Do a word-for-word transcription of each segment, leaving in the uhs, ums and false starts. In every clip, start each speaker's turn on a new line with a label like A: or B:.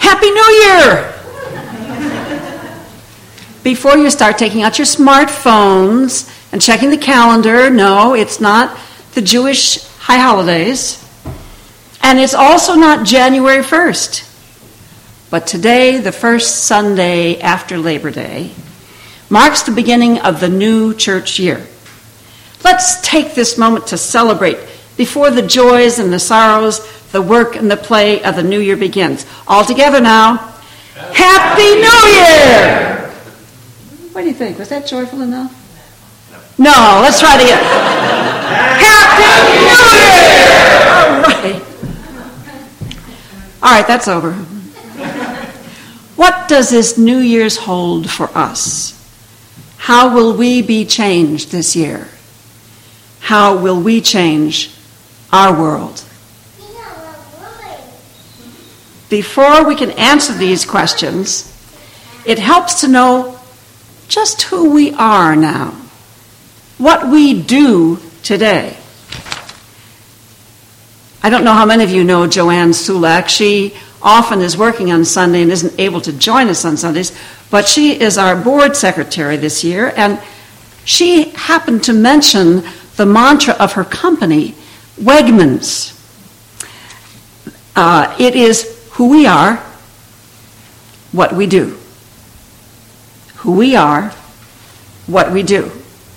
A: Happy New Year! Before you start taking out your smartphones and checking the calendar, no, it's not the Jewish high holidays. And it's also not January first. But today, the first Sunday after Labor Day, marks the beginning of the new church year. Let's take this moment to celebrate before the joys and the sorrows, the work and the play of the new year begins. All together now, Happy New Year! What do you think? Was that joyful enough? No, let's try it again. Happy New Year! All right. All right, that's over. What does this New Year's hold for us? How will we be changed this year? How will we change our world? Before we can answer these questions, it helps to know just who we are now, what we do today. I don't know how many of you know Joanne Sulak. She often is working on Sunday and isn't able to join us on Sundays, but she is our board secretary this year, and she happened to mention the mantra of her company, Wegmans. Uh, it is who we are, what we do. Who we are, what we do.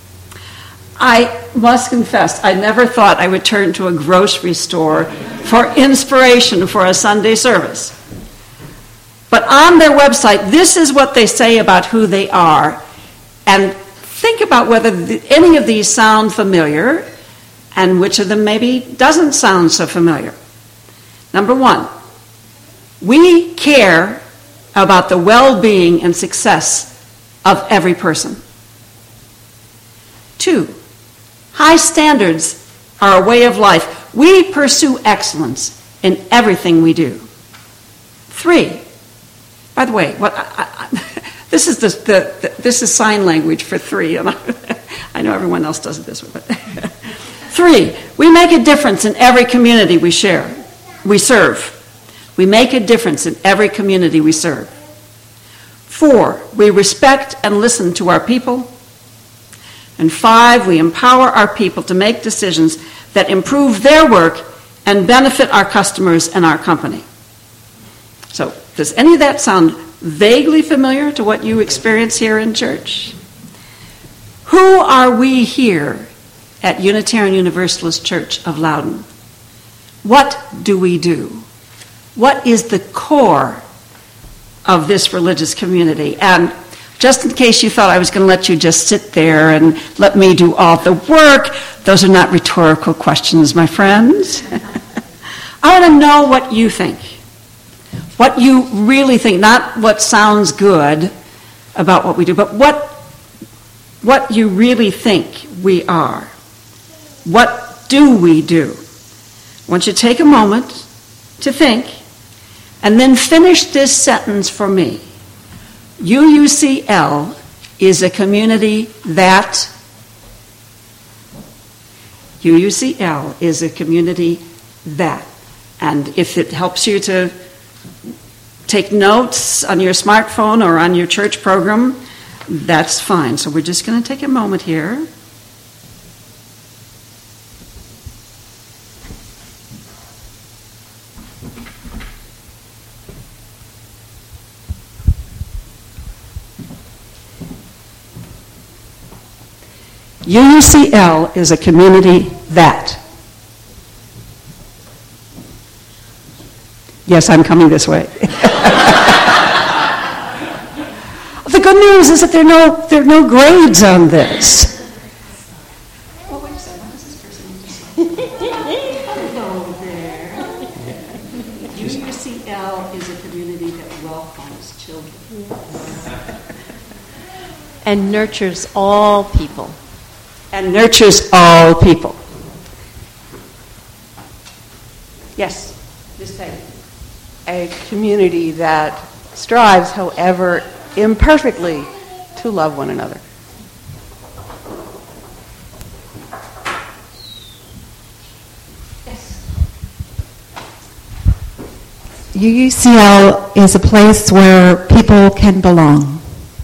A: I must confess, I never thought I would turn to a grocery store for inspiration for a Sunday service. But on their website, this is what they say about who they are. And think about whether the, any of these sound familiar and which of them maybe doesn't sound so familiar. Number one, we care about the well-being and success of every person. Two, high standards are a way of life. We pursue excellence in everything we do. Three, by the way, what I, I, this is the, the, the this is sign language for three, and I, I know everyone else does it this way. But three, we make a difference in every community we share, we serve. We make a difference in every community we serve. Four, we respect and listen to our people. And five, we empower our people to make decisions that improve their work and benefit our customers and our company. So, does any of that sound vaguely familiar to what you experience here in church? Who are we here at Unitarian Universalist Church of Loudon? What do we do? What is the core of this religious community? And just in case you thought I was going to let you just sit there and let me do all the work, those are not rhetorical questions, my friends. I want to know what you think. What you really think, not what sounds good about what we do, but what, what you really think we are. What do we do? I want you to take a moment to think, and then finish this sentence for me. U U C L is a community that... U U C L is a community that... And if it helps you to take notes on your smartphone or on your church program, that's fine. So we're just going to take a moment here. U U C L is a community that. Yes, I'm coming this way. The good news is that there are no, there are no grades on this. Oh, wait a second. What is this person? Hello there. U U C L is a community that welcomes children.
B: And nurtures all people.
A: And nurtures all people. Yes, Miz Peggy.
C: A community that strives, however imperfectly, to love one another.
D: U U C L is a place where people can belong.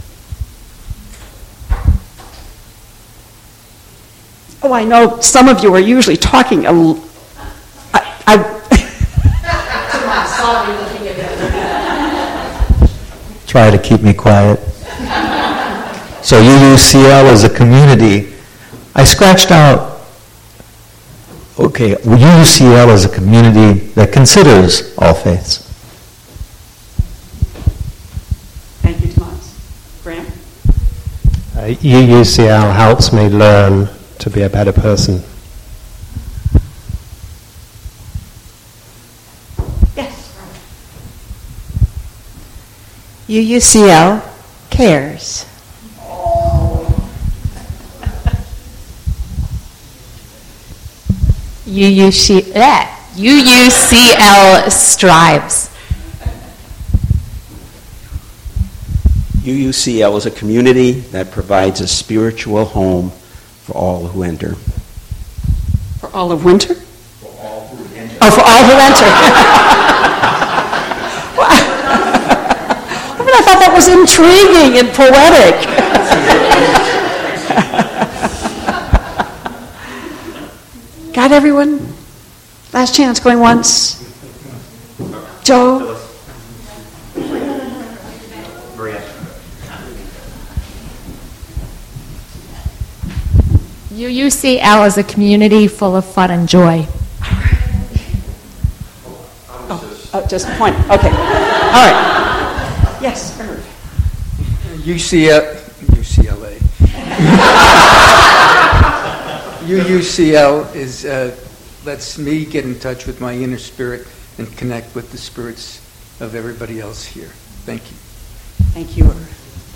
A: Oh, I know some of you are usually talking a l- I, I
E: Try to keep me quiet. So U U C L is a community. I scratched out, okay, U U C L is a community that considers all faiths.
A: Thank you, Tomas. Graham?
F: Uh, U U C L helps me learn to be a better person.
A: Yes.
D: U U C L cares.
G: U U C L strives.
H: U U C L is a community that provides a spiritual home for all who enter.
A: For all of winter? For all who enter. Oh, for all who enter. I mean, I thought that was intriguing and poetic. Got everyone? Last chance, going once. Joe?
G: U U C L is a community full of fun and joy.
A: Oh, oh just point. Okay. All right. Yes, Irv.
I: U C L, U C L A. U U C L is uh, lets me get in touch with my inner spirit and connect with the spirits of everybody else here. Thank you.
A: Thank you, Irv.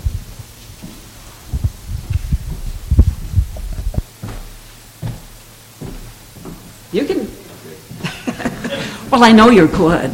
A: You can. Well, I know you're good.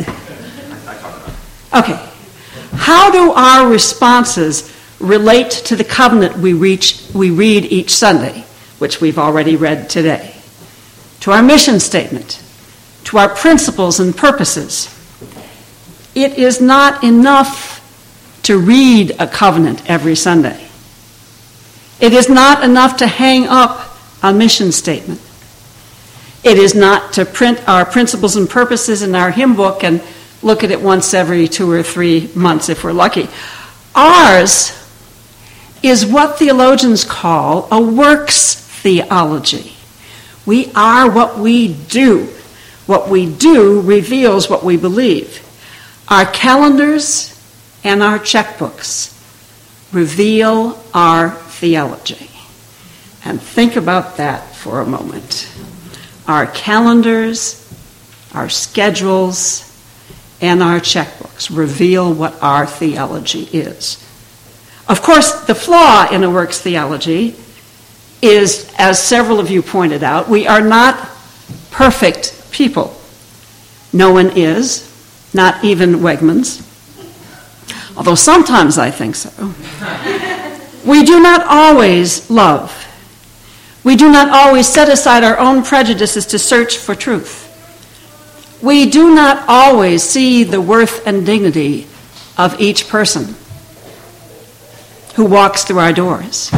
A: Okay. How do our responses relate to the covenant we reach, we read each Sunday, which we've already read today? To our mission statement, to our principles and purposes. It is not enough to read a covenant every Sunday. It is not enough to hang up a mission statement. It is not to print our principles and purposes in our hymn book and look at it once every two or three months if we're lucky. Ours is what theologians call a works theology. We are what we do. What we do reveals what we believe. Our calendars and our checkbooks reveal our theology. And think about that for a moment. Our calendars, our schedules, and our checkbooks reveal what our theology is. Of course, the flaw in a works theology is, as several of you pointed out, we are not perfect people. No one is, not even Wegmans, although sometimes I think so. We do not always love. We do not always set aside our own prejudices to search for truth. We do not always see the worth and dignity of each person who walks through our doors.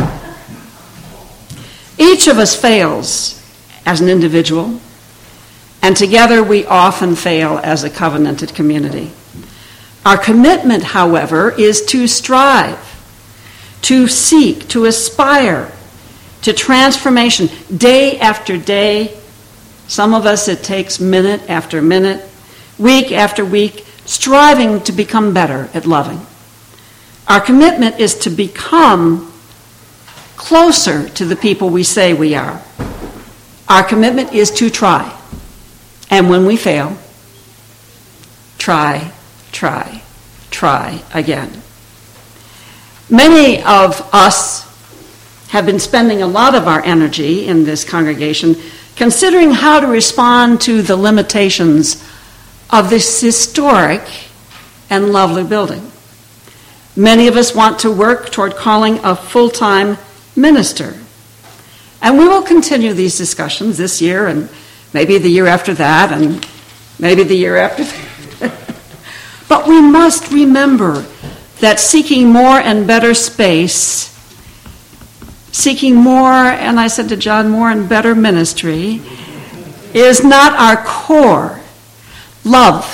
A: Each of us fails as an individual, and together we often fail as a covenanted community. Our commitment, however, is to strive, to seek, to aspire to transformation day after day. Some of us, it takes minute after minute, week after week, striving to become better at loving. Our commitment is to become closer to the people we say we are. Our commitment is to try. And when we fail, try, try, try again. Many of us have been spending a lot of our energy in this congregation considering how to respond to the limitations of this historic and lovely building. Many of us want to work toward calling a full-time minister. And we will continue these discussions this year and maybe the year after that and maybe the year after that. But we must remember that seeking more and better space, seeking more, and I said to John, more and better ministry, is not our core. Love.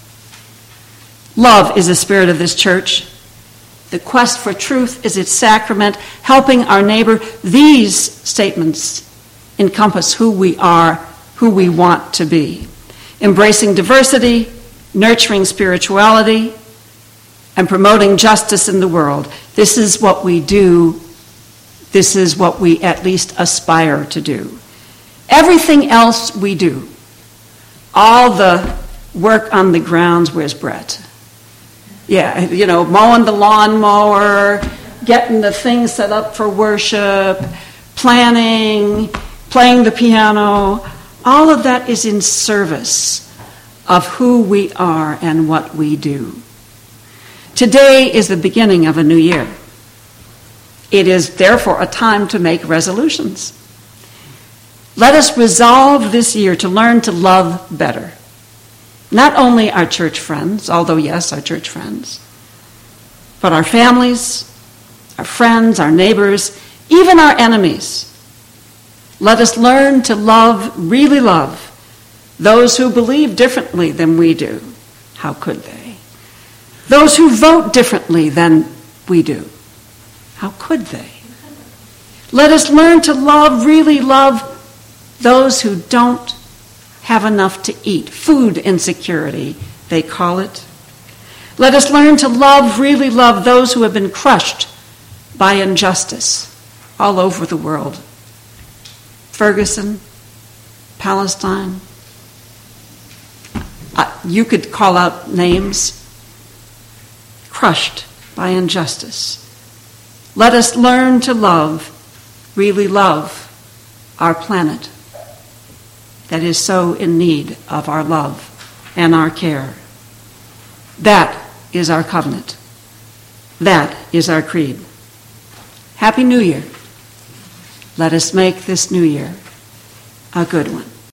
A: Love is the spirit of this church. The quest for truth is its sacrament, helping our neighbor. These statements encompass who we are, who we want to be. Embracing diversity, nurturing spirituality, and promoting justice in the world. This is what we do. This is what we at least aspire to do. Everything else we do, all the work on the grounds, where's Brett? Yeah, you know, mowing the lawnmower, getting the things set up for worship, planning, playing the piano, all of that is in service of who we are and what we do. Today is the beginning of a new year. It is therefore a time to make resolutions. Let us resolve this year to learn to love better. Not only our church friends, although yes, our church friends, but our families, our friends, our neighbors, even our enemies. Let us learn to love, really love, those who believe differently than we do. How could they? Those who vote differently than we do. How could they? Let us learn to love, really love, those who don't have enough to eat. Food insecurity, they call it. Let us learn to love, really love, those who have been crushed by injustice all over the world. Ferguson, Palestine. Uh, you could call out names. Crushed by injustice. Let us learn to love, really love, our planet that is so in need of our love and our care. That is our covenant. That is our creed. Happy New Year. Let us make this new year a good one.